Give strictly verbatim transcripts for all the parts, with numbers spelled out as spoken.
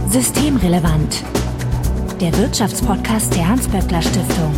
Systemrelevant. Der Wirtschaftspodcast der Hans-Böckler-Stiftung.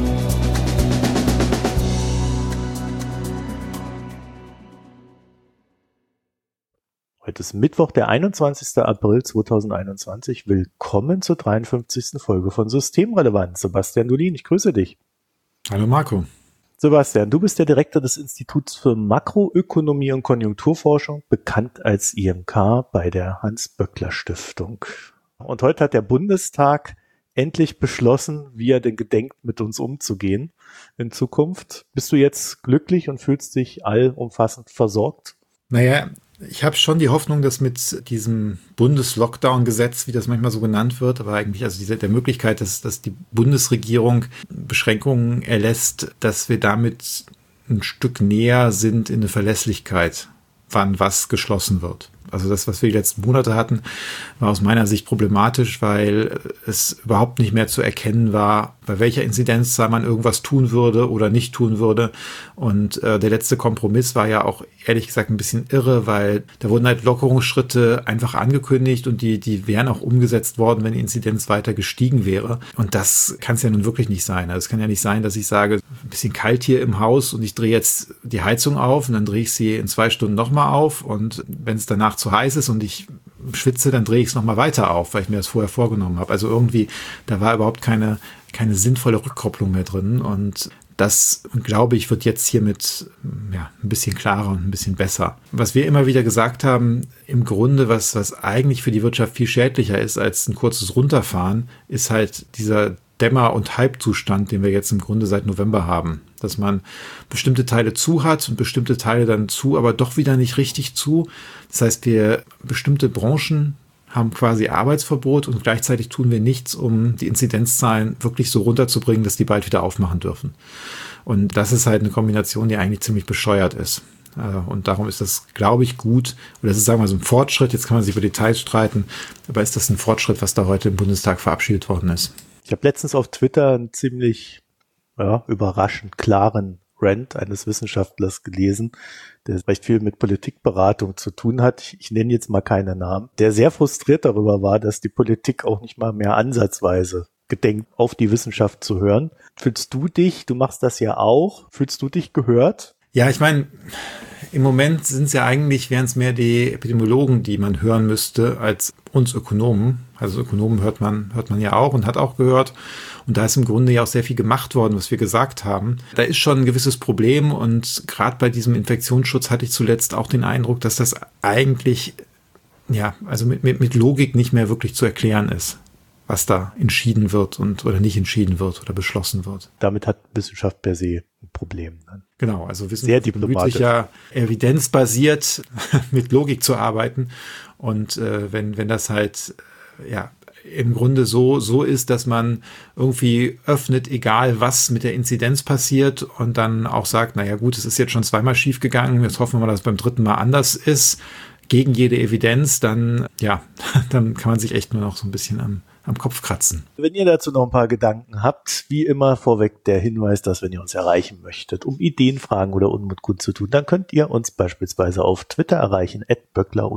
Heute ist Mittwoch, der einundzwanzigster April zweitausendeinundzwanzig. Willkommen zur dreiundfünfzigsten Folge von Systemrelevant. Sebastian Dolin, ich grüße dich. Hallo Marco. Sebastian, du bist der Direktor des Instituts für Makroökonomie und Konjunkturforschung, bekannt als I M K bei der Hans-Böckler-Stiftung. Und heute hat der Bundestag endlich beschlossen, wie er denn gedenkt, mit uns umzugehen in Zukunft. Bist du jetzt glücklich und fühlst dich allumfassend versorgt? Naja, ich habe schon die Hoffnung, dass mit diesem Bundeslockdown-Gesetz, wie das manchmal so genannt wird, aber eigentlich also diese, der Möglichkeit, dass, dass die Bundesregierung Beschränkungen erlässt, dass wir damit ein Stück näher sind in eine Verlässlichkeit, wann was geschlossen wird. Also das, was wir die letzten Monate hatten, war aus meiner Sicht problematisch, weil es überhaupt nicht mehr zu erkennen war, bei welcher Inzidenzzahl man irgendwas tun würde oder nicht tun würde. Und äh, der letzte Kompromiss war ja auch ehrlich gesagt ein bisschen irre, weil da wurden halt Lockerungsschritte einfach angekündigt und die, die wären auch umgesetzt worden, wenn die Inzidenz weiter gestiegen wäre. Und das kann es ja nun wirklich nicht sein. Also es kann ja nicht sein, dass ich sage, ein bisschen kalt hier im Haus und ich drehe jetzt die Heizung auf und dann drehe ich sie in zwei Stunden nochmal auf und wenn es danach zu heiß ist und ich schwitze, dann drehe ich es nochmal weiter auf, weil ich mir das vorher vorgenommen habe. Also irgendwie, da war überhaupt keine, keine sinnvolle Rückkopplung mehr drin und das, glaube ich, wird jetzt hiermit ja, ein bisschen klarer und ein bisschen besser. Was wir immer wieder gesagt haben, im Grunde, was, was eigentlich für die Wirtschaft viel schädlicher ist als ein kurzes Runterfahren, ist halt dieser Dämmer- und Halbzustand, den wir jetzt im Grunde seit November haben. Dass man bestimmte Teile zu hat und bestimmte Teile dann zu, aber doch wieder nicht richtig zu. Das heißt, wir bestimmte Branchen haben quasi Arbeitsverbot und gleichzeitig tun wir nichts, um die Inzidenzzahlen wirklich so runterzubringen, dass die bald wieder aufmachen dürfen. Und das ist halt eine Kombination, die eigentlich ziemlich bescheuert ist. Und darum ist das, glaube ich, gut. Oder das ist, sagen wir mal, so ein Fortschritt. Jetzt kann man sich über Details streiten. Aber ist das ein Fortschritt, was da heute im Bundestag verabschiedet worden ist? Ich habe letztens auf Twitter einen ziemlich ja, überraschend klaren Rant eines Wissenschaftlers gelesen, der recht viel mit Politikberatung zu tun hat. Ich, ich nenne jetzt mal keine Namen, der sehr frustriert darüber war, dass die Politik auch nicht mal mehr ansatzweise gedenkt, auf die Wissenschaft zu hören. Fühlst du dich, du machst das ja auch, fühlst du dich gehört? Ja, ich meine, im Moment sind es ja eigentlich, wären es mehr die Epidemiologen, die man hören müsste, als uns Ökonomen. Also Ökonomen hört man, hört man ja auch und hat auch gehört. Und da ist im Grunde ja auch sehr viel gemacht worden, was wir gesagt haben. Da ist schon ein gewisses Problem und gerade bei diesem Infektionsschutz hatte ich zuletzt auch den Eindruck, dass das eigentlich, ja, also mit, mit, mit Logik nicht mehr wirklich zu erklären ist, was da entschieden wird und oder nicht entschieden wird oder beschlossen wird. Damit hat Wissenschaft per se ein Problem. Genau, also Wissenschaft bemüht sich ja evidenzbasiert mit Logik zu arbeiten und äh, wenn wenn das halt ja im Grunde so so ist, dass man irgendwie öffnet, egal was mit der Inzidenz passiert und dann auch sagt, naja gut, es ist jetzt schon zweimal schief gegangen, jetzt hoffen wir mal, dass es beim dritten Mal anders ist, gegen jede Evidenz, dann ja, dann kann man sich echt nur noch so ein bisschen am am Kopf kratzen. Wenn ihr dazu noch ein paar Gedanken habt, wie immer vorweg der Hinweis, dass wenn ihr uns erreichen möchtet, um Ideen, Fragen oder Unmut kundzutun, dann könnt ihr uns beispielsweise auf Twitter erreichen, at böckler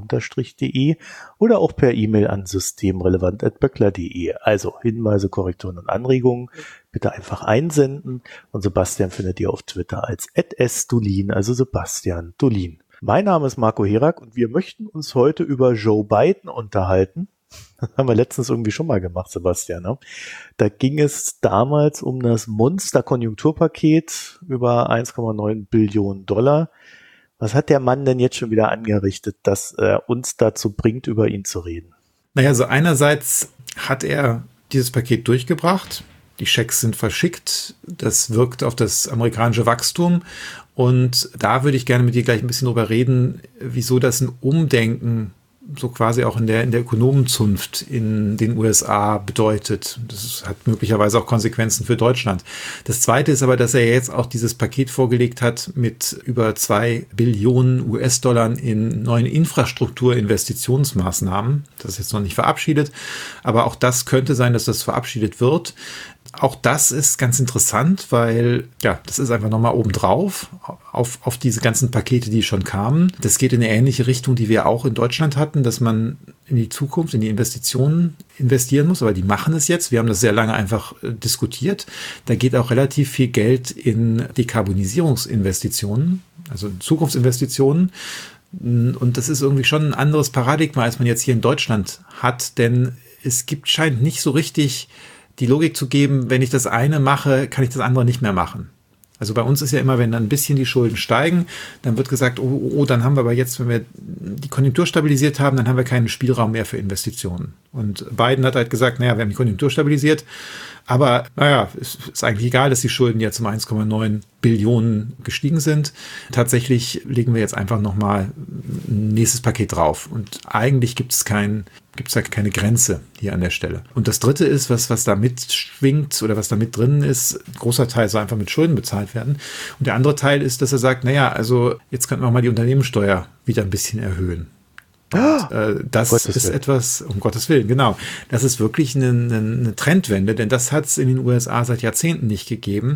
de oder auch per E-Mail an systemrelevant at böckler punkt de. Also Hinweise, Korrekturen und Anregungen bitte einfach einsenden und Sebastian findet ihr auf Twitter als at s dolin, also Sebastian Dolin. Mein Name ist Marco Herak und wir möchten uns heute über Joe Biden unterhalten. Das haben wir letztens irgendwie schon mal gemacht, Sebastian. Ne? Da ging es damals um das Monster-Konjunkturpaket über eins Komma neun Billionen Dollar. Was hat der Mann denn jetzt schon wieder angerichtet, dass er uns dazu bringt, über ihn zu reden? Naja, also einerseits hat er dieses Paket durchgebracht. Die Schecks sind verschickt. Das wirkt auf das amerikanische Wachstum. Und da würde ich gerne mit dir gleich ein bisschen drüber reden, wieso das ein Umdenken so quasi auch in der, in der Ökonomenzunft in den U S A bedeutet. Das hat möglicherweise auch Konsequenzen für Deutschland. Das Zweite ist aber, dass er jetzt auch dieses Paket vorgelegt hat mit über zwei Billionen U S-Dollar in neuen Infrastrukturinvestitionsmaßnahmen. Das ist jetzt noch nicht verabschiedet, aber auch das könnte sein, dass das verabschiedet wird. Auch das ist ganz interessant, weil ja, das ist einfach nochmal obendrauf auf, auf diese ganzen Pakete, die schon kamen. Das geht in eine ähnliche Richtung, die wir auch in Deutschland hatten, dass man in die Zukunft, in die Investitionen investieren muss, aber die machen es jetzt. Wir haben das sehr lange einfach äh, diskutiert. Da geht auch relativ viel Geld in Dekarbonisierungsinvestitionen, also Zukunftsinvestitionen. Und das ist irgendwie schon ein anderes Paradigma, als man jetzt hier in Deutschland hat, denn es gibt, scheint nicht so richtig die Logik zu geben, wenn ich das eine mache, kann ich das andere nicht mehr machen. Also bei uns ist ja immer, wenn dann ein bisschen die Schulden steigen, dann wird gesagt, oh, oh, oh, dann haben wir aber jetzt, wenn wir die Konjunktur stabilisiert haben, dann haben wir keinen Spielraum mehr für Investitionen. Und Biden hat halt gesagt, naja, wir haben die Konjunktur stabilisiert, aber naja, es ist eigentlich egal, dass die Schulden jetzt um eins Komma neun Billionen gestiegen sind. Tatsächlich legen wir jetzt einfach nochmal ein nächstes Paket drauf. Und eigentlich gibt es kein, gibt es halt keine Grenze hier an der Stelle. Und das Dritte ist, was, was da mitschwingt oder was da mit drin ist, ein großer Teil soll einfach mit Schulden bezahlt werden. Und der andere Teil ist, dass er sagt, naja, also jetzt könnten wir mal die Unternehmenssteuer wieder ein bisschen erhöhen. Und, äh, das Gottes ist Willen. Etwas, um Gottes Willen, genau. Das ist wirklich eine, eine, eine Trendwende, denn das hat es in den U S A seit Jahrzehnten nicht gegeben.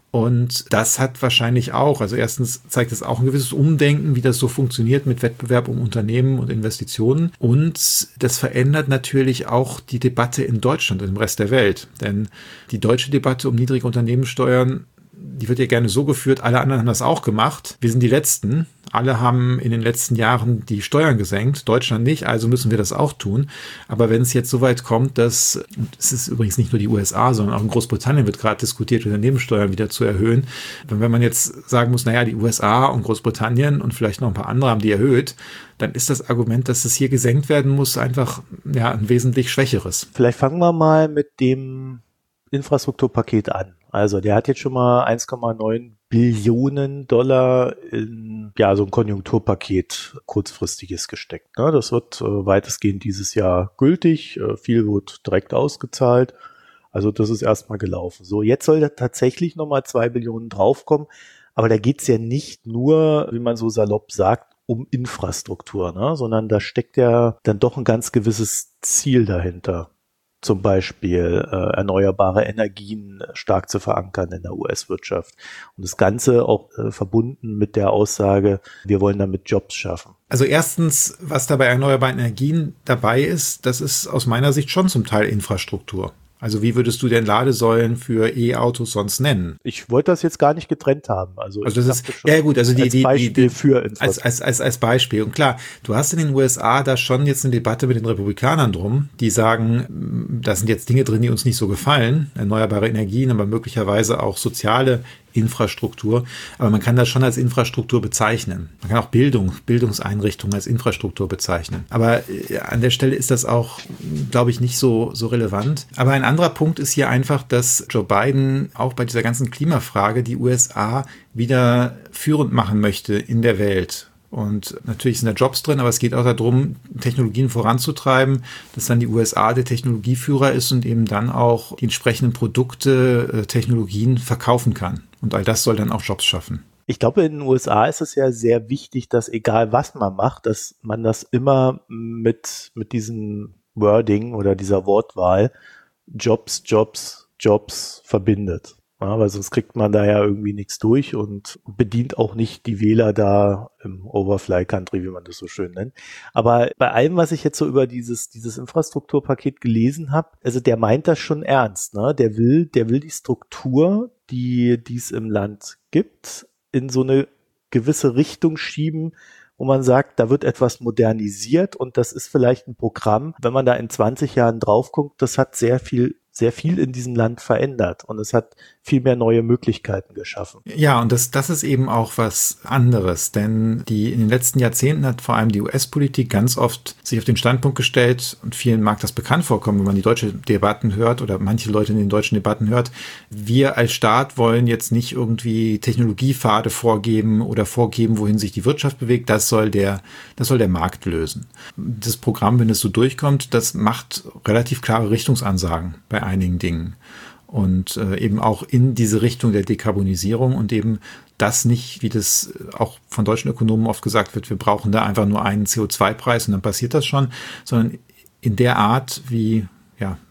Und das hat wahrscheinlich auch, also erstens zeigt es auch ein gewisses Umdenken, wie das so funktioniert mit Wettbewerb um Unternehmen und Investitionen. Und das verändert natürlich auch die Debatte in Deutschland und im Rest der Welt. Denn die deutsche Debatte um niedrige Unternehmenssteuern, die wird ja gerne so geführt, alle anderen haben das auch gemacht. Wir sind die Letzten. Alle haben in den letzten Jahren die Steuern gesenkt, Deutschland nicht, also müssen wir das auch tun. Aber wenn es jetzt so weit kommt, dass, es ist übrigens nicht nur die U S A, sondern auch in Großbritannien wird gerade diskutiert, Unternehmenssteuern wieder zu erhöhen. Wenn man jetzt sagen muss, naja, die U S A und Großbritannien und vielleicht noch ein paar andere haben die erhöht, dann ist das Argument, dass es hier gesenkt werden muss, einfach ja ein wesentlich schwächeres. Vielleicht fangen wir mal mit dem Infrastrukturpaket an. Also der hat jetzt schon mal eins Komma neun Billionen Dollar in ja so ein Konjunkturpaket kurzfristiges gesteckt. Ne? Das wird äh, weitestgehend dieses Jahr gültig. Äh, viel wird direkt ausgezahlt. Also das ist erstmal gelaufen. So, jetzt soll da tatsächlich nochmal zwei Billionen draufkommen. Aber da geht's ja nicht nur, wie man so salopp sagt, um Infrastruktur, ne? Sondern da steckt ja dann doch ein ganz gewisses Ziel dahinter. Zum Beispiel äh, erneuerbare Energien stark zu verankern in der U S-Wirtschaft. Und das Ganze auch äh, verbunden mit der Aussage, wir wollen damit Jobs schaffen. Also erstens, was da bei erneuerbaren Energien dabei ist, das ist aus meiner Sicht schon zum Teil Infrastruktur. Also wie würdest du denn Ladesäulen für E-Autos sonst nennen? Ich wollte das jetzt gar nicht getrennt haben. Also, also das ist ja gut, also die als die, Beispiel die, die für als, als als als Beispiel. Und klar, du hast in den U S A da schon jetzt eine Debatte mit den Republikanern drum, die sagen, da sind jetzt Dinge drin, die uns nicht so gefallen, erneuerbare Energien, aber möglicherweise auch soziale Infrastruktur, aber man kann das schon als Infrastruktur bezeichnen. Man kann auch Bildung, Bildungseinrichtungen als Infrastruktur bezeichnen. Aber an der Stelle ist das auch, glaube ich, nicht so, so relevant. Aber ein anderer Punkt ist hier einfach, dass Joe Biden auch bei dieser ganzen Klimafrage die U S A wieder führend machen möchte in der Welt. Und natürlich sind da Jobs drin, aber es geht auch darum, Technologien voranzutreiben, dass dann die U S A der Technologieführer ist und eben dann auch die entsprechenden Produkte, Technologien verkaufen kann. Und all das soll dann auch Jobs schaffen. Ich glaube, in den U S A ist es ja sehr wichtig, dass egal was man macht, dass man das immer mit, mit diesem Wording oder dieser Wortwahl Jobs, Jobs, Jobs verbindet. Ja, weil sonst kriegt man da ja irgendwie nichts durch und bedient auch nicht die Wähler da im Overfly Country, wie man das so schön nennt. Aber bei allem, was ich jetzt so über dieses dieses Infrastrukturpaket gelesen habe, also der meint das schon ernst, ne? Der will, der will die Struktur, die die es im Land gibt, in so eine gewisse Richtung schieben, wo man sagt, da wird etwas modernisiert und das ist vielleicht ein Programm, wenn man da in zwanzig Jahren drauf guckt, das hat sehr viel sehr viel in diesem Land verändert und es hat viel mehr neue Möglichkeiten geschaffen. Ja, und das, das ist eben auch was anderes, denn die in den letzten Jahrzehnten hat vor allem die U S-Politik ganz oft sich auf den Standpunkt gestellt, und vielen mag das bekannt vorkommen, wenn man die deutsche Debatten hört oder manche Leute in den deutschen Debatten hört, wir als Staat wollen jetzt nicht irgendwie Technologiepfade vorgeben oder vorgeben, wohin sich die Wirtschaft bewegt, das soll der, das soll der Markt lösen. Das Programm, wenn es so durchkommt, das macht relativ klare Richtungsansagen bei einigen Dingen. Und äh, eben auch in diese Richtung der Dekarbonisierung und eben das nicht, wie das auch von deutschen Ökonomen oft gesagt wird, wir brauchen da einfach nur einen C O zwei Preis und dann passiert das schon, sondern in der Art, wie ja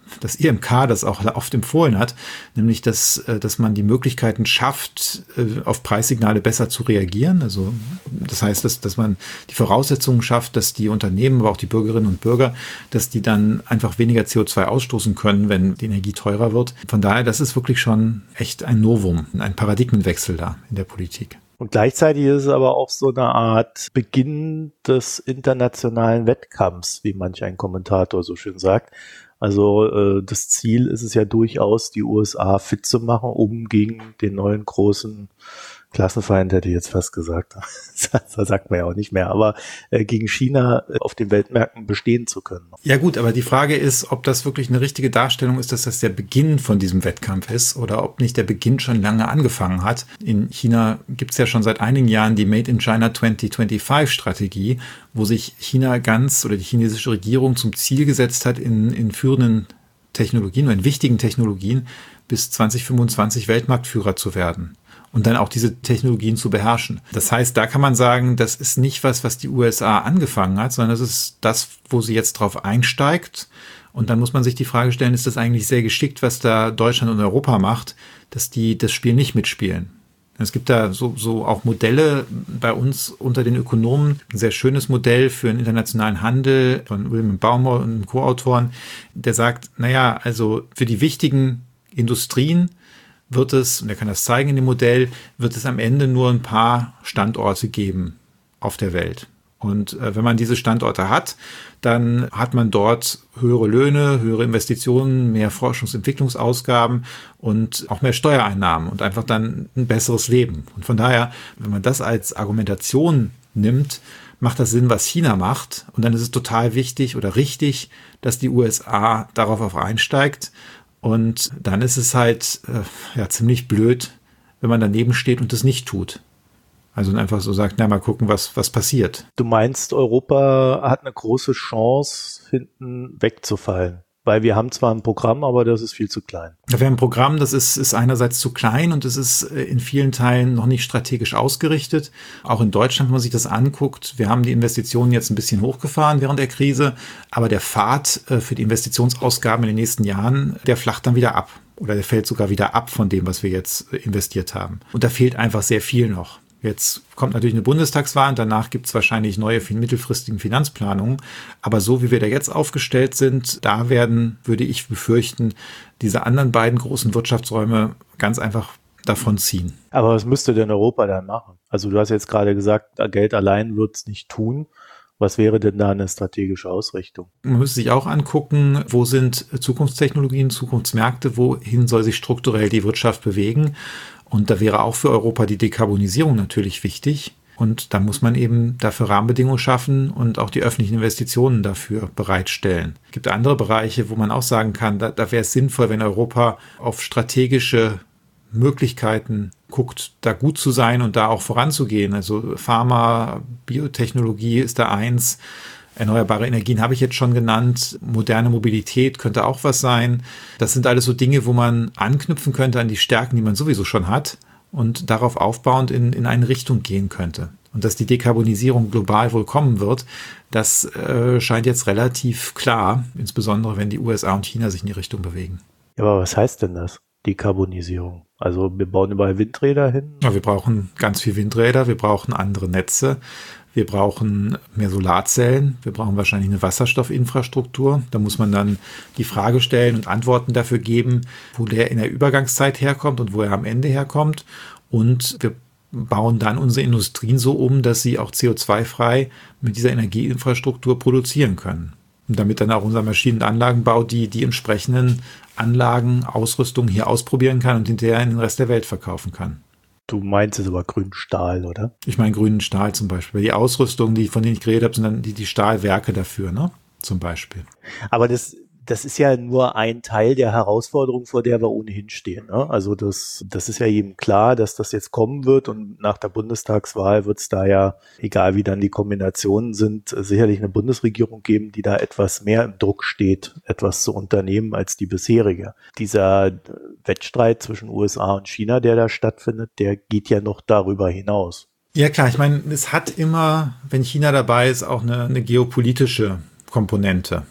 das I M K das auch oft empfohlen hat, nämlich dass, dass man die Möglichkeiten schafft, auf Preissignale besser zu reagieren. Also das heißt, dass, dass man die Voraussetzungen schafft, dass die Unternehmen, aber auch die Bürgerinnen und Bürger, dass die dann einfach weniger C O zwei ausstoßen können, wenn die Energie teurer wird. Von daher, das ist wirklich schon echt ein Novum, ein Paradigmenwechsel da in der Politik. Und gleichzeitig ist es aber auch so eine Art Beginn des internationalen Wettkampfs, wie manch ein Kommentator so schön sagt. Also äh, das Ziel ist es ja durchaus, die U S A fit zu machen, um gegen den neuen großen Klassenfeind, hätte ich jetzt fast gesagt, das sagt man ja auch nicht mehr, aber äh, gegen China auf den Weltmärkten bestehen zu können. Ja gut, aber die Frage ist, ob das wirklich eine richtige Darstellung ist, dass das der Beginn von diesem Wettkampf ist oder ob nicht der Beginn schon lange angefangen hat. In China gibt es ja schon seit einigen Jahren die Made in China zwanzig fünfundzwanzig Strategie, wo sich China ganz oder die chinesische Regierung zum Ziel gesetzt hat, in, in führenden Technologien oder in wichtigen Technologien bis zwanzig fünfundzwanzig Weltmarktführer zu werden. Und dann auch diese Technologien zu beherrschen. Das heißt, da kann man sagen, das ist nicht was, was die U S A angefangen hat, sondern das ist das, wo sie jetzt drauf einsteigt. Und dann muss man sich die Frage stellen, ist das eigentlich sehr geschickt, was da Deutschland und Europa macht, dass die das Spiel nicht mitspielen. Es gibt da so, so auch Modelle bei uns unter den Ökonomen, ein sehr schönes Modell für einen internationalen Handel von Wilhelm Baumer und einem Co-Autoren, der sagt, naja, also für die wichtigen Industrien wird es, und er kann das zeigen in dem Modell, wird es am Ende nur ein paar Standorte geben auf der Welt. Und äh, wenn man diese Standorte hat, dann hat man dort höhere Löhne, höhere Investitionen, mehr Forschungs- und Entwicklungsausgaben und auch mehr Steuereinnahmen und einfach dann ein besseres Leben. Und von daher, wenn man das als Argumentation nimmt, macht das Sinn, was China macht. Und dann ist es total wichtig oder richtig, dass die U S A darauf auch einsteigt. Und dann ist es halt äh, ja ziemlich blöd, wenn man daneben steht und das nicht tut. Also einfach so sagt, na mal gucken, was was passiert. Du meinst, Europa hat eine große Chance, hinten wegzufallen? Weil wir haben zwar ein Programm, aber das ist viel zu klein. Ja, wir haben ein Programm, das ist, ist einerseits zu klein und es ist in vielen Teilen noch nicht strategisch ausgerichtet. Auch in Deutschland, wenn man sich das anguckt, wir haben die Investitionen jetzt ein bisschen hochgefahren während der Krise, aber der Pfad für die Investitionsausgaben in den nächsten Jahren, der flacht dann wieder ab. Oder der fällt sogar wieder ab von dem, was wir jetzt investiert haben. Und da fehlt einfach sehr viel noch. Jetzt kommt natürlich eine Bundestagswahl und danach gibt es wahrscheinlich neue mittelfristigen Finanzplanungen. Aber so wie wir da jetzt aufgestellt sind, da werden, würde ich befürchten, diese anderen beiden großen Wirtschaftsräume ganz einfach davon ziehen. Aber was müsste denn Europa dann machen? Also du hast jetzt gerade gesagt, Geld allein wird es nicht tun. Was wäre denn da eine strategische Ausrichtung? Man müsste sich auch angucken, wo sind Zukunftstechnologien, Zukunftsmärkte, wohin soll sich strukturell die Wirtschaft bewegen? Und da wäre auch für Europa die Dekarbonisierung natürlich wichtig. Und da muss man eben dafür Rahmenbedingungen schaffen und auch die öffentlichen Investitionen dafür bereitstellen. Es gibt andere Bereiche, wo man auch sagen kann, da, da wäre es sinnvoll, wenn Europa auf strategische Möglichkeiten guckt, da gut zu sein und da auch voranzugehen. Also Pharma, Biotechnologie ist da eins. Erneuerbare Energien habe ich jetzt schon genannt. Moderne Mobilität könnte auch was sein. Das sind alles so Dinge, wo man anknüpfen könnte an die Stärken, die man sowieso schon hat und darauf aufbauend in, in eine Richtung gehen könnte. Und dass die Dekarbonisierung global wohl kommen wird, das äh, scheint jetzt relativ klar, insbesondere wenn die U S A und China sich in die Richtung bewegen. Ja, aber was heißt denn das, Dekarbonisierung? Also wir bauen überall Windräder hin? Ja, wir brauchen ganz viel Windräder, wir brauchen andere Netze. Wir brauchen mehr Solarzellen, wir brauchen wahrscheinlich eine Wasserstoffinfrastruktur. Da muss man dann die Frage stellen und Antworten dafür geben, wo der in der Übergangszeit herkommt und wo er am Ende herkommt. Und wir bauen dann unsere Industrien so um, dass sie auch C O zwei frei mit dieser Energieinfrastruktur produzieren können. Und damit dann auch unser Maschinen- und Anlagenbau die, die entsprechenden Anlagen, Ausrüstung hier ausprobieren kann und hinterher in den Rest der Welt verkaufen kann. Du meinst es aber grünen Stahl, oder? Ich meine grünen Stahl zum Beispiel. Die Ausrüstung, die, von denen ich geredet habe, sind dann die, die Stahlwerke dafür, ne? Zum Beispiel. Aber das, das ist ja nur ein Teil der Herausforderung, vor der wir ohnehin stehen, ne? Also das, das ist ja jedem klar, dass das jetzt kommen wird und nach der Bundestagswahl wird es da ja, egal wie dann die Kombinationen sind, sicherlich eine Bundesregierung geben, die da etwas mehr im Druck steht, etwas zu unternehmen als die bisherige. Dieser Wettstreit zwischen U S A und China, der da stattfindet, der geht ja noch darüber hinaus. Ja klar, ich meine, es hat immer, wenn China dabei ist, auch eine, eine geopolitische Komponente.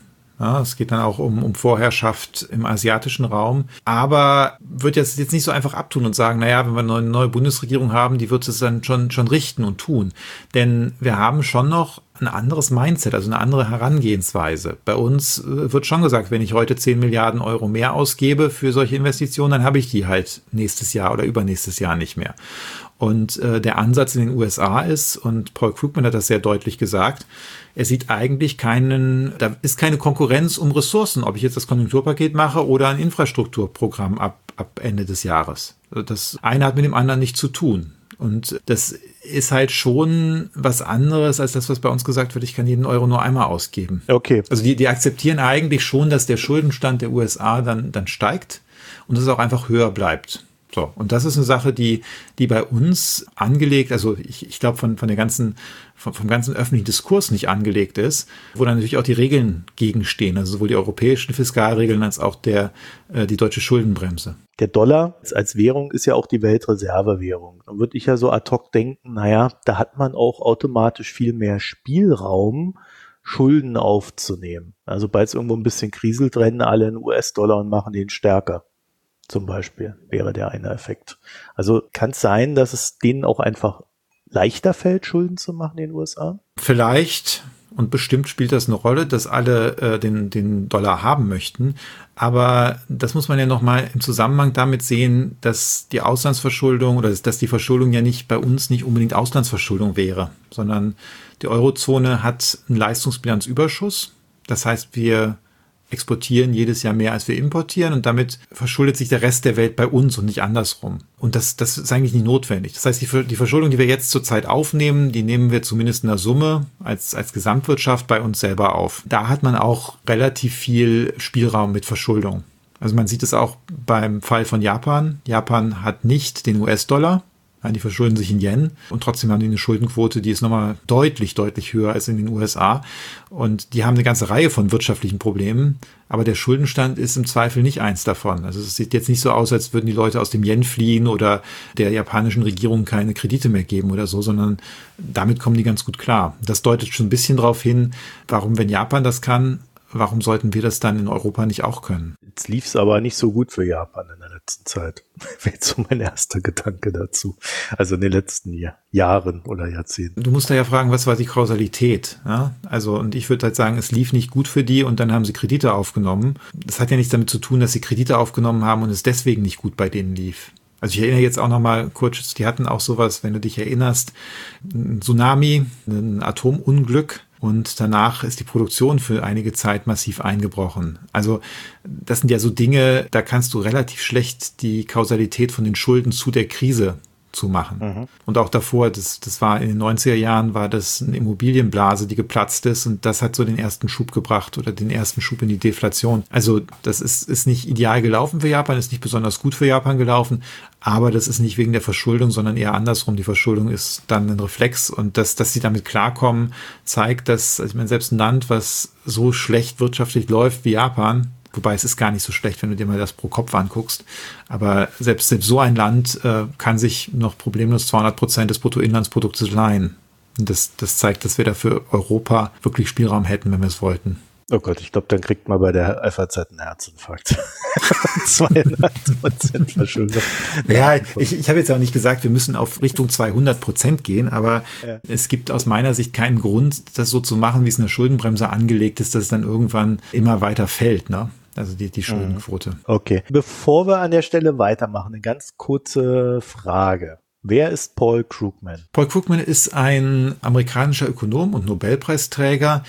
Ja, es geht dann auch um, um Vorherrschaft im asiatischen Raum. Aber wird jetzt, jetzt nicht so einfach abtun und sagen, naja, wenn wir eine neue Bundesregierung haben, die wird es dann schon, schon richten und tun. Denn wir haben schon noch ein anderes Mindset, also eine andere Herangehensweise. Bei uns wird schon gesagt, wenn ich heute zehn Milliarden Euro mehr ausgebe für solche Investitionen, dann habe ich die halt nächstes Jahr oder übernächstes Jahr nicht mehr. Und äh, der Ansatz in den U S A ist, und Paul Krugman hat das sehr deutlich gesagt, er sieht eigentlich keinen, da ist keine Konkurrenz um Ressourcen, ob ich jetzt das Konjunkturpaket mache oder ein Infrastrukturprogramm ab, ab Ende des Jahres. Das eine hat mit dem anderen nichts zu tun. Und das ist halt schon was anderes als das, was bei uns gesagt wird, ich kann jeden Euro nur einmal ausgeben. Okay. Also die, die akzeptieren eigentlich schon, dass der Schuldenstand der U S A dann, dann steigt und dass es auch einfach höher bleibt. So, und das ist eine Sache, die, die bei uns angelegt, also ich, ich glaube von, von der ganzen, vom, vom ganzen öffentlichen Diskurs nicht angelegt ist, wo dann natürlich auch die Regeln gegenstehen, also sowohl die europäischen Fiskalregeln als auch der, äh, die deutsche Schuldenbremse. Der Dollar als Währung ist ja auch die Weltreservewährung. Da würde ich ja so ad hoc denken, naja, da hat man auch automatisch viel mehr Spielraum, Schulden aufzunehmen. Also sobald es irgendwo ein bisschen kriselt, rennen alle in U S-Dollar und machen den stärker. Zum Beispiel wäre der eine Effekt. Also kann es sein, dass es denen auch einfach leichter fällt, Schulden zu machen in den U S A? Vielleicht, und bestimmt spielt das eine Rolle, dass alle äh, den, den Dollar haben möchten. Aber das muss man ja nochmal im Zusammenhang damit sehen, dass die Auslandsverschuldung oder dass die Verschuldung ja nicht bei uns nicht unbedingt Auslandsverschuldung wäre, sondern die Eurozone hat einen Leistungsbilanzüberschuss. Das heißt, wir exportieren jedes Jahr mehr, als wir importieren, und damit verschuldet sich der Rest der Welt bei uns und nicht andersrum. Und das, das ist eigentlich nicht notwendig. Das heißt, die, die Verschuldung, die wir jetzt zurzeit aufnehmen, die nehmen wir zumindest in der Summe als, als Gesamtwirtschaft bei uns selber auf. Da hat man auch relativ viel Spielraum mit Verschuldung. Also man sieht es auch beim Fall von Japan. Japan hat nicht den U S-Dollar. Die verschulden sich in Yen und trotzdem haben die eine Schuldenquote, die ist nochmal deutlich, deutlich höher als in den U S A. Und die haben eine ganze Reihe von wirtschaftlichen Problemen, aber der Schuldenstand ist im Zweifel nicht eins davon. Also es sieht jetzt nicht so aus, als würden die Leute aus dem Yen fliehen oder der japanischen Regierung keine Kredite mehr geben oder so, sondern damit kommen die ganz gut klar. Das deutet schon ein bisschen darauf hin, warum, wenn Japan das kann, warum sollten wir das dann in Europa nicht auch können? Jetzt lief es aber nicht so gut für Japan in der letzten Zeit. Wäre jetzt so mein erster Gedanke dazu. Also in den letzten Jahr, Jahren oder Jahrzehnten. Du musst da ja fragen, was war die Kausalität? Ja? Also, und ich würde halt sagen, es lief nicht gut für die und dann haben sie Kredite aufgenommen. Das hat ja nichts damit zu tun, dass sie Kredite aufgenommen haben und es deswegen nicht gut bei denen lief. Also ich erinnere jetzt auch noch mal kurz, die hatten auch sowas, wenn du dich erinnerst, ein Tsunami, ein Atomunglück. Und danach ist die Produktion für einige Zeit massiv eingebrochen. Also das sind ja so Dinge, da kannst du relativ schlecht die Kausalität von den Schulden zu der Krise zu machen. Mhm. Und auch davor, das, das war in den neunziger Jahren, war das eine Immobilienblase, die geplatzt ist, und das hat so den ersten Schub gebracht oder den ersten Schub in die Deflation. Also das ist, ist nicht ideal gelaufen für Japan, ist nicht besonders gut für Japan gelaufen, aber das ist nicht wegen der Verschuldung, sondern eher andersrum. Die Verschuldung ist dann ein Reflex, und dass, dass sie damit klarkommen, zeigt, dass, also ich meine, selbst ein Land, was so schlecht wirtschaftlich läuft wie Japan, wobei es ist gar nicht so schlecht, wenn du dir mal das pro Kopf anguckst. Aber selbst, selbst so ein Land äh, kann sich noch problemlos zweihundert Prozent des Bruttoinlandsproduktes leihen. Und das, das zeigt, dass wir da für Europa wirklich Spielraum hätten, wenn wir es wollten. Oh Gott, ich glaube, dann kriegt man bei der F A Z einen Herzinfarkt. zweihundert Prozent Verschuldung. Ja, ich, ich habe jetzt auch nicht gesagt, wir müssen auf Richtung zweihundert Prozent gehen, aber ja. Es gibt aus meiner Sicht keinen Grund, das so zu machen, wie es in der Schuldenbremse angelegt ist, dass es dann irgendwann immer weiter fällt, ne? Also die, die Schuldenquote. Okay. Bevor wir an der Stelle weitermachen, eine ganz kurze Frage. Wer ist Paul Krugman? Paul Krugman ist ein amerikanischer Ökonom und Nobelpreisträger,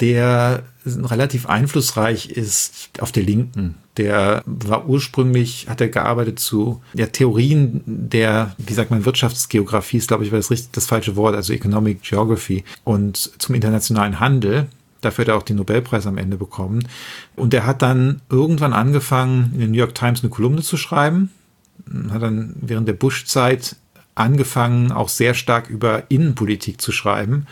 der relativ einflussreich ist auf der Linken. Der war ursprünglich, hat er gearbeitet zu ja, Theorien der, wie sagt man, Wirtschaftsgeografie, ist glaube ich war das richtig das falsche Wort, also Economic Geography, und zum internationalen Handel. Dafür hat er auch den Nobelpreis am Ende bekommen. Und er hat dann irgendwann angefangen, in der New York Times eine Kolumne zu schreiben. Hat dann während der Bush-Zeit angefangen, auch sehr stark über Innenpolitik zu schreiben.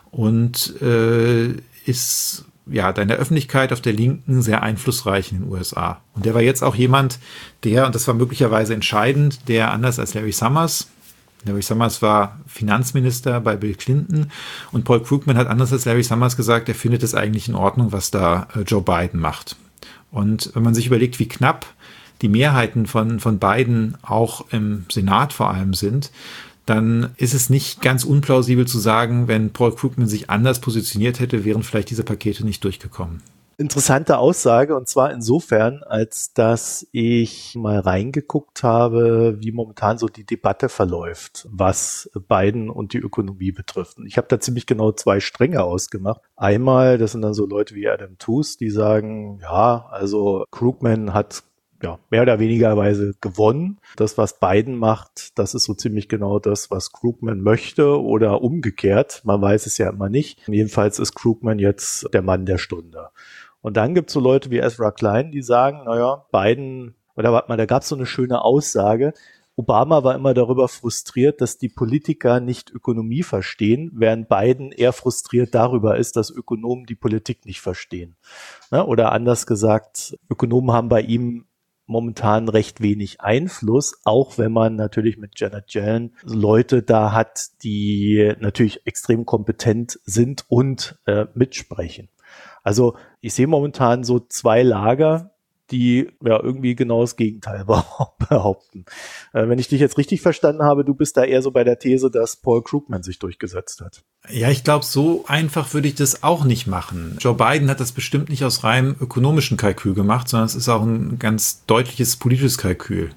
Und äh, ist ja da in der Öffentlichkeit auf der Linken sehr einflussreich in den U S A. Und der war jetzt auch jemand, der, und das war möglicherweise entscheidend, der anders als Larry Summers, Larry Summers war Finanzminister bei Bill Clinton und Paul Krugman hat anders als Larry Summers gesagt, er findet es eigentlich in Ordnung, was da Joe Biden macht. Und wenn man sich überlegt, wie knapp die Mehrheiten von, von Biden auch im Senat vor allem sind, dann ist es nicht ganz unplausibel zu sagen, wenn Paul Krugman sich anders positioniert hätte, wären vielleicht diese Pakete nicht durchgekommen. Interessante Aussage, und zwar insofern, als dass ich mal reingeguckt habe, wie momentan so die Debatte verläuft, was Biden und die Ökonomie betrifft. Und ich habe da ziemlich genau zwei Stränge ausgemacht. Einmal, das sind dann so Leute wie Adam Tooze, die sagen, ja, also Krugman hat ja mehr oder weniger Weise gewonnen. Das, was Biden macht, das ist so ziemlich genau das, was Krugman möchte oder umgekehrt. Man weiß es ja immer nicht. Jedenfalls ist Krugman jetzt der Mann der Stunde. Und dann gibt es so Leute wie Ezra Klein, die sagen, naja, Biden, oder warte mal, da gab es so eine schöne Aussage, Obama war immer darüber frustriert, dass die Politiker nicht Ökonomie verstehen, während Biden eher frustriert darüber ist, dass Ökonomen die Politik nicht verstehen. Ja, oder anders gesagt, Ökonomen haben bei ihm momentan recht wenig Einfluss, auch wenn man natürlich mit Janet Yellen Leute da hat, die natürlich extrem kompetent sind und äh, mitsprechen. Also ich sehe momentan so zwei Lager, die ja irgendwie genau das Gegenteil behaupten. Äh, wenn ich dich jetzt richtig verstanden habe, du bist da eher so bei der These, dass Paul Krugman sich durchgesetzt hat. Ja, ich glaube, so einfach würde ich das auch nicht machen. Joe Biden hat das bestimmt nicht aus reinem ökonomischen Kalkül gemacht, sondern es ist auch ein ganz deutliches politisches Kalkül.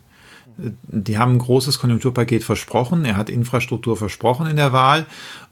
Die haben ein großes Konjunkturpaket versprochen, er hat Infrastruktur versprochen in der Wahl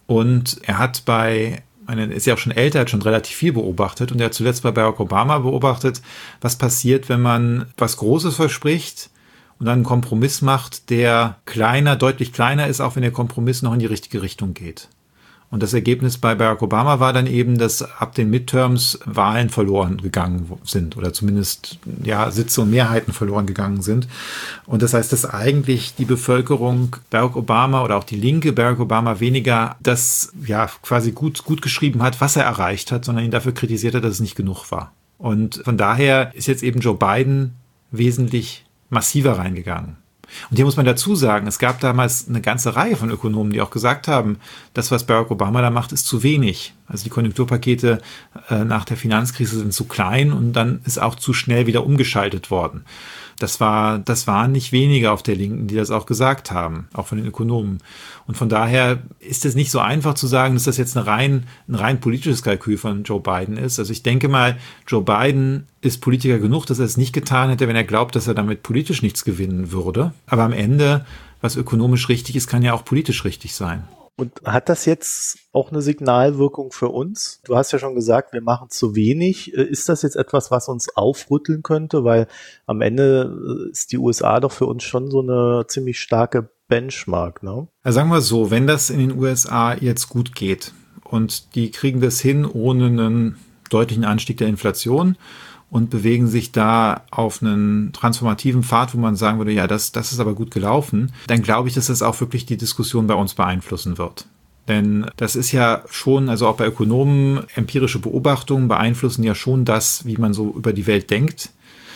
und er hat bei Er ist ja auch schon älter, hat schon relativ viel beobachtet und er hat zuletzt bei Barack Obama beobachtet, was passiert, wenn man was Großes verspricht und dann einen Kompromiss macht, der kleiner, deutlich kleiner ist, auch wenn der Kompromiss noch in die richtige Richtung geht. Und das Ergebnis bei Barack Obama war dann eben, dass ab den Midterms Wahlen verloren gegangen sind oder zumindest ja Sitze und Mehrheiten verloren gegangen sind. Und das heißt, dass eigentlich die Bevölkerung Barack Obama oder auch die Linke Barack Obama weniger das ja quasi gut, gut geschrieben hat, was er erreicht hat, sondern ihn dafür kritisiert hat, dass es nicht genug war. Und von daher ist jetzt eben Joe Biden wesentlich massiver reingegangen. Und hier muss man dazu sagen, es gab damals eine ganze Reihe von Ökonomen, die auch gesagt haben, das, was Barack Obama da macht, ist zu wenig. Also die Konjunkturpakete äh, nach der Finanzkrise sind zu klein und dann ist auch zu schnell wieder umgeschaltet worden. Das war, das waren nicht wenige auf der Linken, die das auch gesagt haben, auch von den Ökonomen. Und von daher ist es nicht so einfach zu sagen, dass das jetzt eine rein, ein rein politisches Kalkül von Joe Biden ist. Also ich denke mal, Joe Biden ist Politiker genug, dass er es nicht getan hätte, wenn er glaubt, dass er damit politisch nichts gewinnen würde. Aber am Ende, was ökonomisch richtig ist, kann ja auch politisch richtig sein. Und hat das jetzt auch eine Signalwirkung für uns? Du hast ja schon gesagt, wir machen zu wenig. Ist das jetzt etwas, was uns aufrütteln könnte? Weil am Ende ist die U S A doch für uns schon so eine ziemlich starke Benchmark, ne? Also sagen wir so, wenn das in den U S A jetzt gut geht und die kriegen das hin ohne einen deutlichen Anstieg der Inflation und bewegen sich da auf einen transformativen Pfad, wo man sagen würde, ja, das, das ist aber gut gelaufen, dann glaube ich, dass das auch wirklich die Diskussion bei uns beeinflussen wird. Denn das ist ja schon, also auch bei Ökonomen, empirische Beobachtungen beeinflussen ja schon das, wie man so über die Welt denkt.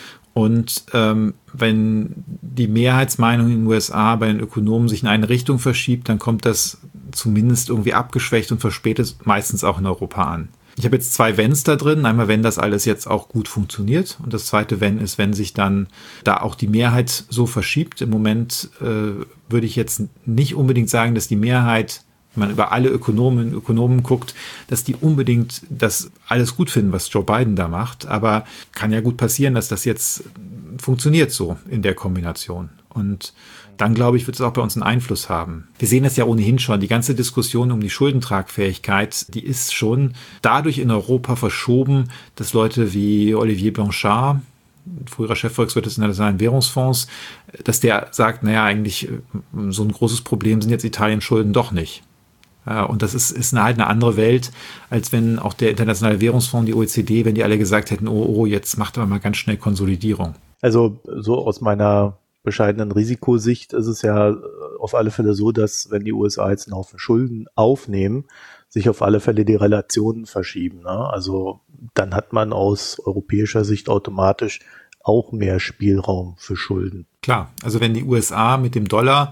Und ähm, wenn die Mehrheitsmeinung in den U S A bei den Ökonomen sich in eine Richtung verschiebt, dann kommt das zumindest irgendwie abgeschwächt und verspätet meistens auch in Europa an. Ich habe jetzt zwei Wenns da drin. Einmal, wenn das alles jetzt auch gut funktioniert. Und das zweite Wenn ist, wenn sich dann da auch die Mehrheit so verschiebt. Im Moment äh, würde ich jetzt nicht unbedingt sagen, dass die Mehrheit, wenn man über alle Ökonomen und Ökonomen guckt, dass die unbedingt das alles gut finden, was Joe Biden da macht. Aber kann ja gut passieren, dass das jetzt funktioniert so in der Kombination. Und dann, glaube ich, wird es auch bei uns einen Einfluss haben. Wir sehen das ja ohnehin schon. Die ganze Diskussion um die Schuldentragfähigkeit, die ist schon dadurch in Europa verschoben, dass Leute wie Olivier Blanchard, früherer Chefvolkswirt des Internationalen Währungsfonds, dass der sagt, naja, eigentlich so ein großes Problem sind jetzt Italiens Schulden doch nicht. Und das ist, ist eine, halt eine andere Welt, als wenn auch der Internationale Währungsfonds, die O E C D, wenn die alle gesagt hätten, oh, oh, jetzt macht aber mal ganz schnell Konsolidierung. Also so aus meiner bescheidenen Risikosicht ist es ja auf alle Fälle so, dass wenn die U S A jetzt einen Haufen Schulden aufnehmen, sich auf alle Fälle die Relationen verschieben, ne? Also dann hat man aus europäischer Sicht automatisch auch mehr Spielraum für Schulden. Klar, also wenn die U S A mit dem Dollar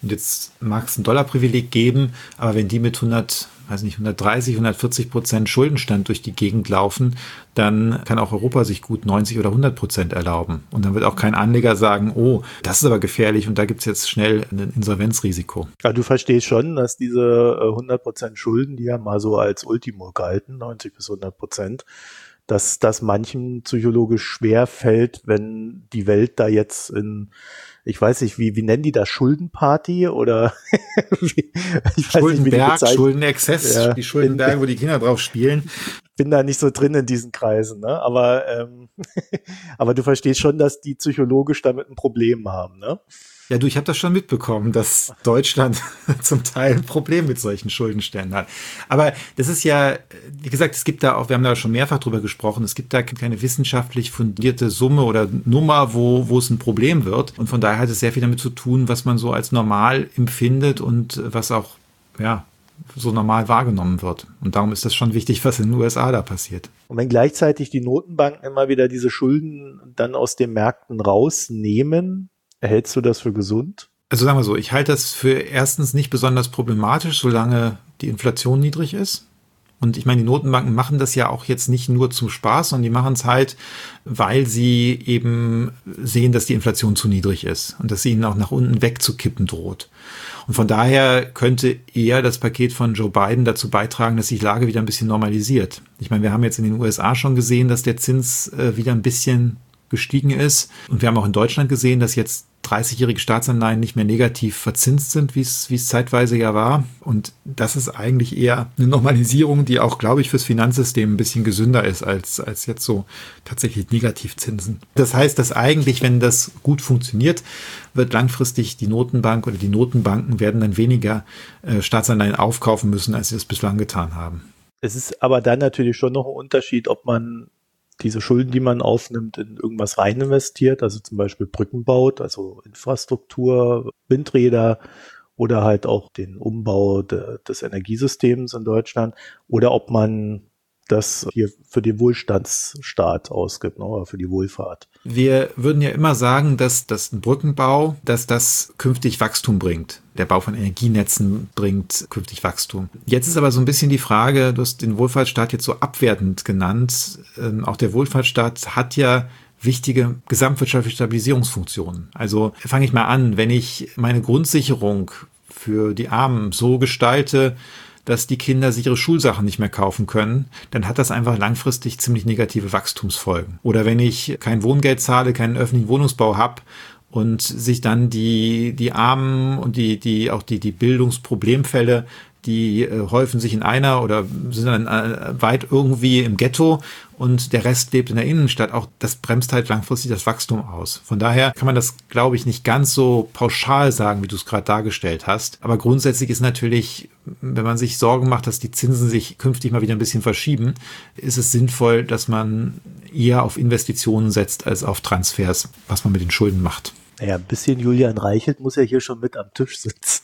Und jetzt mag es ein Dollarprivileg geben, aber wenn die mit hundert, weiß nicht, hundertdreißig, hundertvierzig Prozent Schuldenstand durch die Gegend laufen, dann kann auch Europa sich gut neunzig oder hundert Prozent erlauben. Und dann wird auch kein Anleger sagen, oh, das ist aber gefährlich und da gibt es jetzt schnell ein Insolvenzrisiko. Ja, du verstehst schon, dass diese hundert Prozent Schulden, die ja mal so als Ultimo galten, neunzig bis hundert Prozent, dass das manchen psychologisch schwer fällt, wenn die Welt da jetzt in, ich weiß nicht, wie, wie nennen die das, Schuldenparty oder wie, ich weiß Schuldenberg, nicht, wie die Schuldenexzess, ja, die Schuldenberge, wo die Kinder drauf spielen. Ich bin da nicht so drin in diesen Kreisen, ne? Aber, ähm, aber du verstehst schon, dass die psychologisch damit ein Problem haben, ne? Ja, du, ich habe das schon mitbekommen, dass Deutschland zum Teil ein Problem mit solchen Schuldenständen hat. Aber das ist ja, wie gesagt, es gibt da auch, wir haben da schon mehrfach drüber gesprochen, es gibt da keine wissenschaftlich fundierte Summe oder Nummer, wo, wo es ein Problem wird. Und von daher hat es sehr viel damit zu tun, was man so als normal empfindet und was auch, ja, so normal wahrgenommen wird. Und darum ist das schon wichtig, was in den U S A da passiert. Und wenn gleichzeitig die Notenbanken immer wieder diese Schulden dann aus den Märkten rausnehmen, hältst du das für gesund? Also sagen wir so, ich halte das für erstens nicht besonders problematisch, solange die Inflation niedrig ist. Und ich meine, die Notenbanken machen das ja auch jetzt nicht nur zum Spaß, sondern die machen es halt, weil sie eben sehen, dass die Inflation zu niedrig ist und dass sie ihnen auch nach unten wegzukippen droht. Und von daher könnte eher das Paket von Joe Biden dazu beitragen, dass sich die Lage wieder ein bisschen normalisiert. Ich meine, wir haben jetzt in den U S A schon gesehen, dass der Zins äh, wieder ein bisschen gestiegen ist. Und wir haben auch in Deutschland gesehen, dass jetzt dreißigjährige Staatsanleihen nicht mehr negativ verzinst sind, wie es wie es zeitweise ja war. Und das ist eigentlich eher eine Normalisierung, die auch, glaube ich, fürs Finanzsystem ein bisschen gesünder ist als, als jetzt so tatsächlich Negativzinsen. Das heißt, dass eigentlich, wenn das gut funktioniert, wird langfristig die Notenbank oder die Notenbanken werden dann weniger äh, Staatsanleihen aufkaufen müssen, als sie es bislang getan haben. Es ist aber dann natürlich schon noch ein Unterschied, ob man diese Schulden, die man aufnimmt, in irgendwas rein investiert, also zum Beispiel Brücken baut, also Infrastruktur, Windräder oder halt auch den Umbau de, des Energiesystems in Deutschland, oder ob man das hier für den Wohlstandsstaat ausgibt, ne, oder für die Wohlfahrt. Wir würden ja immer sagen, dass das ein Brückenbau, dass das künftig Wachstum bringt. Der Bau von Energienetzen bringt künftig Wachstum. Jetzt ist aber so ein bisschen die Frage, du hast den Wohlfahrtsstaat jetzt so abwertend genannt. Ähm, auch der Wohlfahrtsstaat hat ja wichtige gesamtwirtschaftliche Stabilisierungsfunktionen. Also fange ich mal an, wenn ich meine Grundsicherung für die Armen so gestalte, dass die Kinder sich ihre Schulsachen nicht mehr kaufen können, dann hat das einfach langfristig ziemlich negative Wachstumsfolgen. Oder wenn ich kein Wohngeld zahle, keinen öffentlichen Wohnungsbau habe und sich dann die die Armen und die die auch die die Bildungsproblemfälle, die äh, häufen sich in einer oder sind dann äh, weit irgendwie im Ghetto und der Rest lebt in der Innenstadt. Auch das bremst halt langfristig das Wachstum aus. Von daher kann man das, glaube ich, nicht ganz so pauschal sagen, wie du es gerade dargestellt hast. Aber grundsätzlich ist natürlich, wenn man sich Sorgen macht, dass die Zinsen sich künftig mal wieder ein bisschen verschieben, ist es sinnvoll, dass man eher auf Investitionen setzt als auf Transfers, was man mit den Schulden macht. Naja, ein bisschen Julian Reichelt muss ja hier schon mit am Tisch sitzen.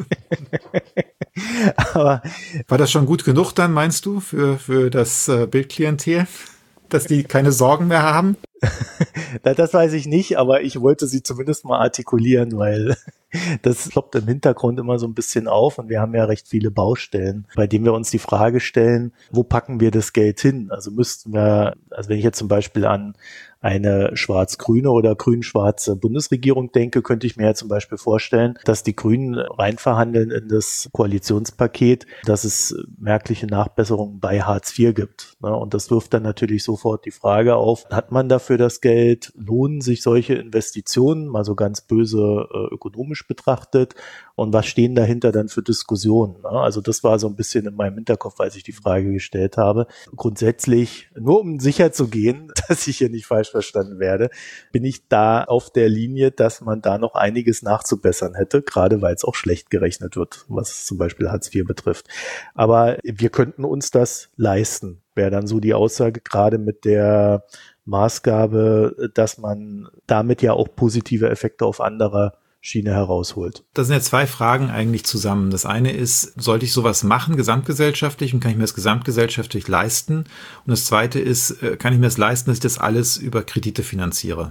Aber war das schon gut genug dann, meinst du, für, für das äh, Bildklientel, dass die keine Sorgen mehr haben? Na, das weiß ich nicht, aber ich wollte sie zumindest mal artikulieren, weil das ploppt im Hintergrund immer so ein bisschen auf und wir haben ja recht viele Baustellen, bei denen wir uns die Frage stellen, wo packen wir das Geld hin? Also müssten wir, also wenn ich jetzt zum Beispiel an eine schwarz-grüne oder grün-schwarze Bundesregierung denke, könnte ich mir ja zum Beispiel vorstellen, dass die Grünen reinverhandeln in das Koalitionspaket, dass es merkliche Nachbesserungen bei Hartz vier gibt. Und das wirft dann natürlich sofort die Frage auf, hat man dafür das Geld? Lohnen sich solche Investitionen, mal so ganz böse äh, ökonomisch betrachtet? Und was stehen dahinter dann für Diskussionen? Also das war so ein bisschen in meinem Hinterkopf, als ich die Frage gestellt habe. Grundsätzlich, nur um sicher zu gehen, dass ich hier nicht falsch verstanden werde, bin ich da auf der Linie, dass man da noch einiges nachzubessern hätte, gerade weil es auch schlecht gerechnet wird, was zum Beispiel Hartz vier betrifft. Aber wir könnten uns das leisten, wäre dann so die Aussage, gerade mit der Maßgabe, dass man damit ja auch positive Effekte auf anderer Schiene herausholt. Das sind ja zwei Fragen eigentlich zusammen. Das eine ist, sollte ich sowas machen, gesamtgesellschaftlich, und kann ich mir das gesamtgesellschaftlich leisten? Und das zweite ist, kann ich mir das leisten, dass ich das alles über Kredite finanziere?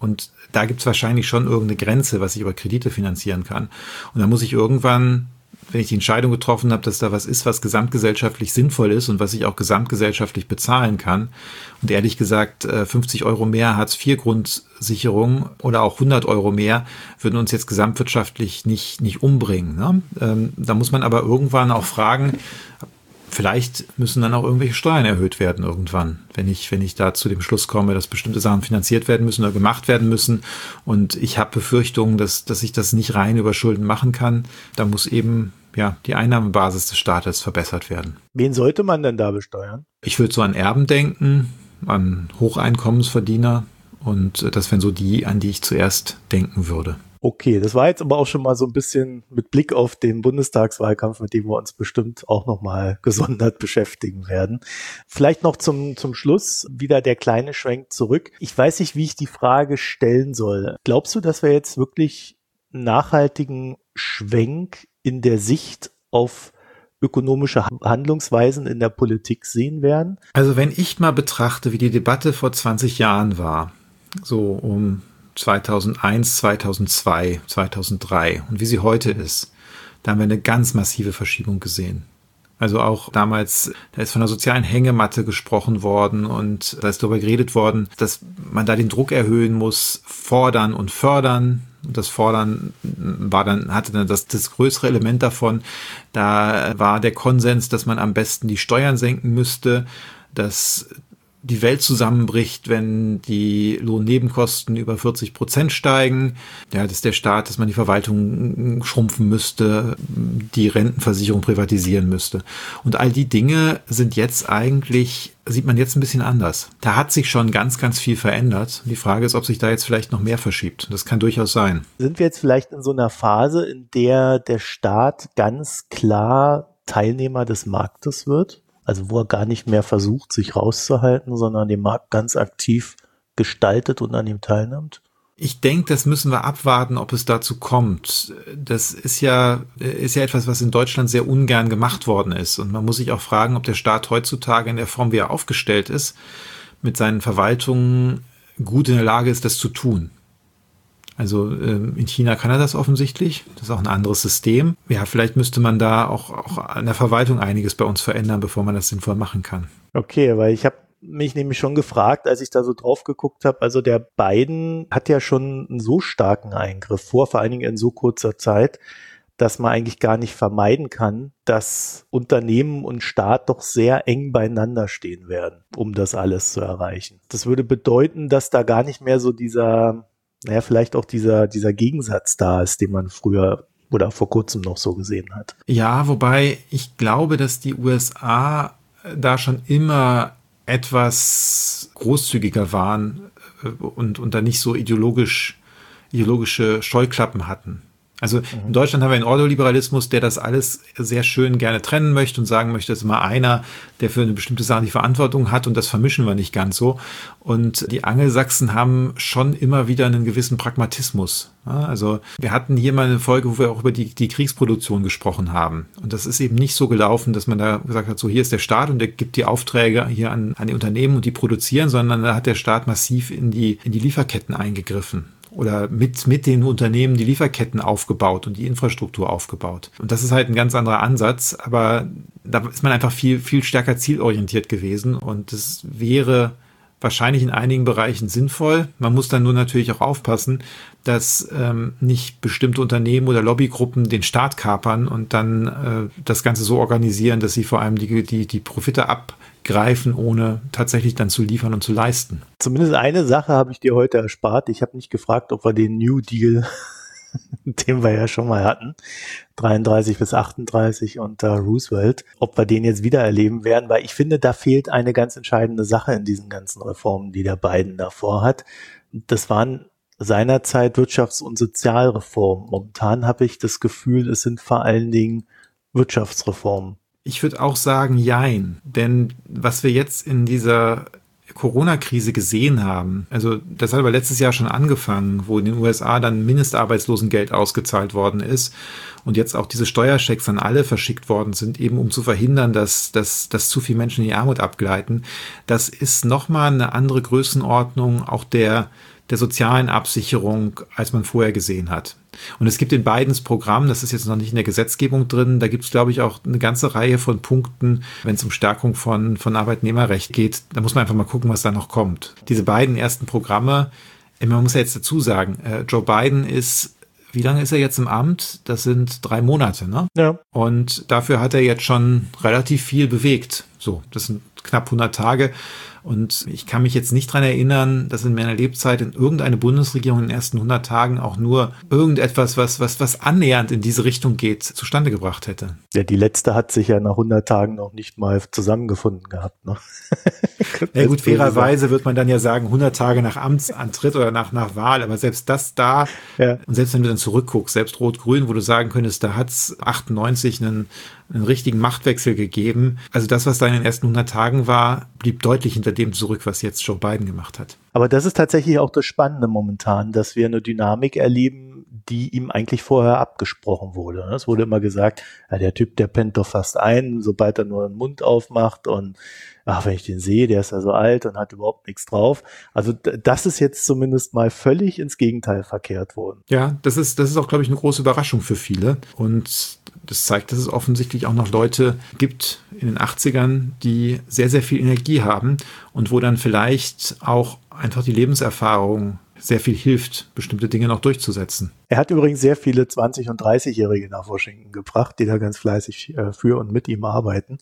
Und da gibt es wahrscheinlich schon irgendeine Grenze, was ich über Kredite finanzieren kann. Und dann muss ich irgendwann, wenn ich die Entscheidung getroffen habe, dass da was ist, was gesamtgesellschaftlich sinnvoll ist und was ich auch gesamtgesellschaftlich bezahlen kann. Und ehrlich gesagt, fünfzig Euro mehr Hartz vier Grundsicherung oder auch hundert Euro mehr würden uns jetzt gesamtwirtschaftlich nicht, nicht umbringen. Ne? Ähm, da muss man aber irgendwann auch fragen, vielleicht müssen dann auch irgendwelche Steuern erhöht werden irgendwann, wenn ich, wenn ich da zu dem Schluss komme, dass bestimmte Sachen finanziert werden müssen oder gemacht werden müssen. Und ich habe Befürchtungen, dass, dass ich das nicht rein über Schulden machen kann. Da muss eben ja die Einnahmebasis des Staates verbessert werden. Wen sollte man denn da besteuern? Ich würde so an Erben denken, an Hocheinkommensverdiener. Und das wären so die, an die ich zuerst denken würde. Okay, das war jetzt aber auch schon mal so ein bisschen mit Blick auf den Bundestagswahlkampf, mit dem wir uns bestimmt auch nochmal gesondert beschäftigen werden. Vielleicht noch zum, zum Schluss wieder der kleine Schwenk zurück. Ich weiß nicht, wie ich die Frage stellen soll. Glaubst du, dass wir jetzt wirklich einen nachhaltigen Schwenk in der Sicht auf ökonomische Handlungsweisen in der Politik sehen werden? Also wenn ich mal betrachte, wie die Debatte vor zwanzig Jahren war, so um zweitausendeins, zweitausendzwei, zweitausenddrei und wie sie heute ist, da haben wir eine ganz massive Verschiebung gesehen. Also auch damals, da ist von einer sozialen Hängematte gesprochen worden und da ist darüber geredet worden, dass man da den Druck erhöhen muss, fordern und fördern. Und das Fordern war dann, hatte dann das, das größere Element davon. Da war der Konsens, dass man am besten die Steuern senken müsste, dass die Welt zusammenbricht, wenn die Lohnnebenkosten über vierzig Prozent steigen. Ja, dass der Staat, dass man die Verwaltung schrumpfen müsste, die Rentenversicherung privatisieren müsste. Und all die Dinge sind jetzt eigentlich, sieht man jetzt ein bisschen anders. Da hat sich schon ganz, ganz viel verändert. Die Frage ist, ob sich da jetzt vielleicht noch mehr verschiebt. Das kann durchaus sein. Sind wir jetzt vielleicht in so einer Phase, in der der Staat ganz klar Teilnehmer des Marktes wird? Also wo er gar nicht mehr versucht, sich rauszuhalten, sondern den Markt ganz aktiv gestaltet und an ihm teilnimmt? Ich denke, das müssen wir abwarten, ob es dazu kommt. Das ist ja, ist ja etwas, was in Deutschland sehr ungern gemacht worden ist. Und man muss sich auch fragen, ob der Staat heutzutage in der Form, wie er aufgestellt ist, mit seinen Verwaltungen gut in der Lage ist, das zu tun. Also ähm, in China kann er das offensichtlich. Das ist auch ein anderes System. Ja, vielleicht müsste man da auch, auch an der Verwaltung einiges bei uns verändern, bevor man das sinnvoll machen kann. Okay, weil ich habe mich nämlich schon gefragt, als ich da so drauf geguckt habe, also der Biden hat ja schon einen so starken Eingriff vor, vor allen Dingen in so kurzer Zeit, dass man eigentlich gar nicht vermeiden kann, dass Unternehmen und Staat doch sehr eng beieinander stehen werden, um das alles zu erreichen. Das würde bedeuten, dass da gar nicht mehr so dieser naja, vielleicht auch dieser, dieser Gegensatz da ist, den man früher oder vor kurzem noch so gesehen hat. Ja, wobei ich glaube, dass die U S A da schon immer etwas großzügiger waren und, und da nicht so ideologisch, ideologische Scheuklappen hatten. Also mhm. in Deutschland haben wir einen Ordoliberalismus, der das alles sehr schön gerne trennen möchte und sagen möchte, es ist immer einer, der für eine bestimmte Sache die Verantwortung hat und das vermischen wir nicht ganz so. Und die Angelsachsen haben schon immer wieder einen gewissen Pragmatismus. Ja, also wir hatten hier mal eine Folge, wo wir auch über die, die Kriegsproduktion gesprochen haben. Und das ist eben nicht so gelaufen, dass man da gesagt hat, so hier ist der Staat und der gibt die Aufträge hier an, an die Unternehmen und die produzieren, sondern da hat der Staat massiv in die, in die Lieferketten eingegriffen. Oder mit, mit den Unternehmen die Lieferketten aufgebaut und die Infrastruktur aufgebaut. Und das ist halt ein ganz anderer Ansatz, aber da ist man einfach viel, viel stärker zielorientiert gewesen und das wäre wahrscheinlich in einigen Bereichen sinnvoll. Man muss dann nur natürlich auch aufpassen, dass ähm, nicht bestimmte Unternehmen oder Lobbygruppen den Staat kapern und dann äh, das Ganze so organisieren, dass sie vor allem die, die, die Profite abgreifen, ohne tatsächlich dann zu liefern und zu leisten. Zumindest eine Sache habe ich dir heute erspart. Ich habe nicht gefragt, ob wir den New Deal, den wir ja schon mal hatten, dreiunddreißig bis achtunddreißig unter Roosevelt, ob wir den jetzt wieder erleben werden, weil ich finde, da fehlt eine ganz entscheidende Sache in diesen ganzen Reformen, die der Biden davor hat. Das waren seinerzeit Wirtschafts- und Sozialreformen. Momentan habe ich das Gefühl, es sind vor allen Dingen Wirtschaftsreformen. Ich würde auch sagen, jein. Denn was wir jetzt in dieser Corona-Krise gesehen haben, also das hat aber letztes Jahr schon angefangen, wo in den U S A dann Mindestarbeitslosengeld ausgezahlt worden ist und jetzt auch diese Steuerschecks an alle verschickt worden sind, eben um zu verhindern, dass, dass, dass zu viele Menschen in die Armut abgleiten. Das ist nochmal eine andere Größenordnung auch der der sozialen Absicherung, als man vorher gesehen hat. Und es gibt in beiden Programmen, das ist jetzt noch nicht in der Gesetzgebung drin, da gibt es, glaube ich, auch eine ganze Reihe von Punkten, wenn es um Stärkung von, von Arbeitnehmerrecht geht. Da muss man einfach mal gucken, was da noch kommt. Diese beiden ersten Programme, man muss ja jetzt dazu sagen, äh, Joe Biden ist, wie lange ist er jetzt im Amt? Das sind drei Monate, ne? Ja. Und dafür hat er jetzt schon relativ viel bewegt. So, das sind knapp hundert Tage. Und ich kann mich jetzt nicht dran erinnern, dass in meiner Lebzeit in irgendeine Bundesregierung in den ersten hundert Tagen auch nur irgendetwas, was, was, was annähernd in diese Richtung geht, zustande gebracht hätte. Ja, die letzte hat sich ja nach hundert Tagen noch nicht mal zusammengefunden gehabt, ne? Ja gut, fairerweise wird man dann ja sagen, hundert Tage nach Amtsantritt oder nach, nach Wahl, aber selbst das da, ja. Und selbst wenn du dann zurückguckst, selbst Rot-Grün, wo du sagen könntest, da hat es achtundneunzig einen, einen richtigen Machtwechsel gegeben. Also das, was da in den ersten hundert Tagen war, blieb deutlich hinter dem zurück, was jetzt Joe Biden gemacht hat. Aber das ist tatsächlich auch das Spannende momentan, dass wir eine Dynamik erleben, die ihm eigentlich vorher abgesprochen wurde. Es wurde immer gesagt, ja, der Typ, der pennt doch fast ein, sobald er nur den Mund aufmacht und ach, wenn ich den sehe, der ist ja so alt und hat überhaupt nichts drauf. Also das ist jetzt zumindest mal völlig ins Gegenteil verkehrt worden. Ja, das ist, das ist auch, glaube ich, eine große Überraschung für viele. Und das zeigt, dass es offensichtlich auch noch Leute gibt in den achtzigern, die sehr, sehr viel Energie haben und wo dann vielleicht auch einfach die Lebenserfahrung sehr viel hilft, bestimmte Dinge noch durchzusetzen. Er hat übrigens sehr viele zwanzig- und dreißigjährige nach Washington gebracht, die da ganz fleißig äh, für und mit ihm arbeiten.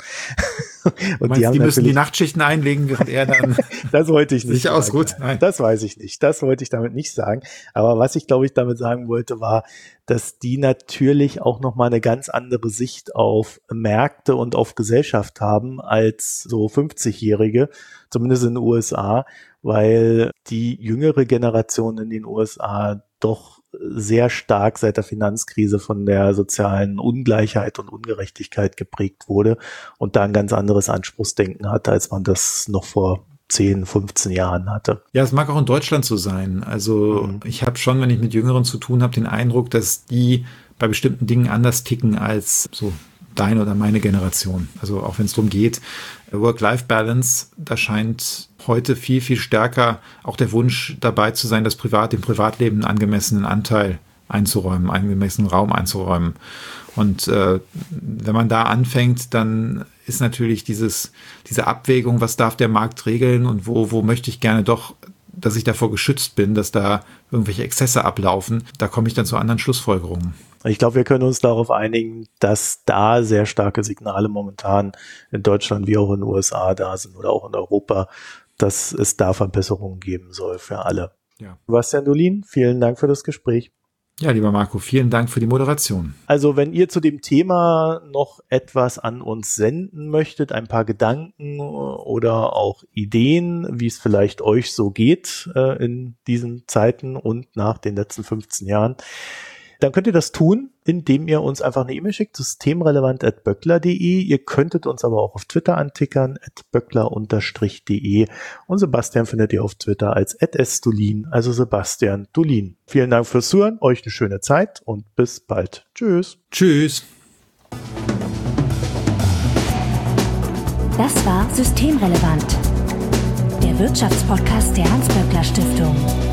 Und meinst, die, die müssen die Nachtschichten einlegen, während er dann das wollte ich nicht sich ausruht? Nein. Das weiß ich nicht. Das wollte ich damit nicht sagen. Aber was ich, glaube ich, damit sagen wollte, war, dass die natürlich auch nochmal eine ganz andere Sicht auf Märkte und auf Gesellschaft haben als so fünfzigjährige, zumindest in den U S A, weil die jüngere Generation in den U S A doch sehr stark seit der Finanzkrise von der sozialen Ungleichheit und Ungerechtigkeit geprägt wurde und da ein ganz anderes Anspruchsdenken hatte, als man das noch vor zehn, fünfzehn Jahren hatte. Ja, es mag auch in Deutschland so sein. Also mhm. ich habe schon, wenn ich mit Jüngeren zu tun habe, den Eindruck, dass die bei bestimmten Dingen anders ticken als so deine oder meine Generation. Also auch wenn es darum geht, Work-Life-Balance, da scheint heute viel, viel stärker auch der Wunsch dabei zu sein, das Privat, dem Privatleben einen angemessenen Anteil einzuräumen, einen angemessenen Raum einzuräumen. Und äh, wenn man da anfängt, dann ist natürlich dieses, diese Abwägung, was darf der Markt regeln und wo, wo möchte ich gerne doch, dass ich davor geschützt bin, dass da irgendwelche Exzesse ablaufen, da komme ich dann zu anderen Schlussfolgerungen. Ich glaube, wir können uns darauf einigen, dass da sehr starke Signale momentan in Deutschland wie auch in den U S A da sind oder auch in Europa, dass es da Verbesserungen geben soll für alle. Ja. Sebastian Dolin, vielen Dank für das Gespräch. Ja, lieber Marco, vielen Dank für die Moderation. Also wenn ihr zu dem Thema noch etwas an uns senden möchtet, ein paar Gedanken oder auch Ideen, wie es vielleicht euch so geht äh, in diesen Zeiten und nach den letzten fünfzehn Jahren, dann könnt ihr das tun, indem ihr uns einfach eine E-Mail schickt, systemrelevant at böckler punkt de. Ihr könntet uns aber auch auf Twitter antickern, at böckler unterstrich de. Und Sebastian findet ihr auf Twitter als at sdolin, also Sebastian Dolin. Vielen Dank fürs Zuhören, euch eine schöne Zeit und bis bald. Tschüss. Tschüss. Das war Systemrelevant, der Wirtschaftspodcast der Hans-Böckler Stiftung.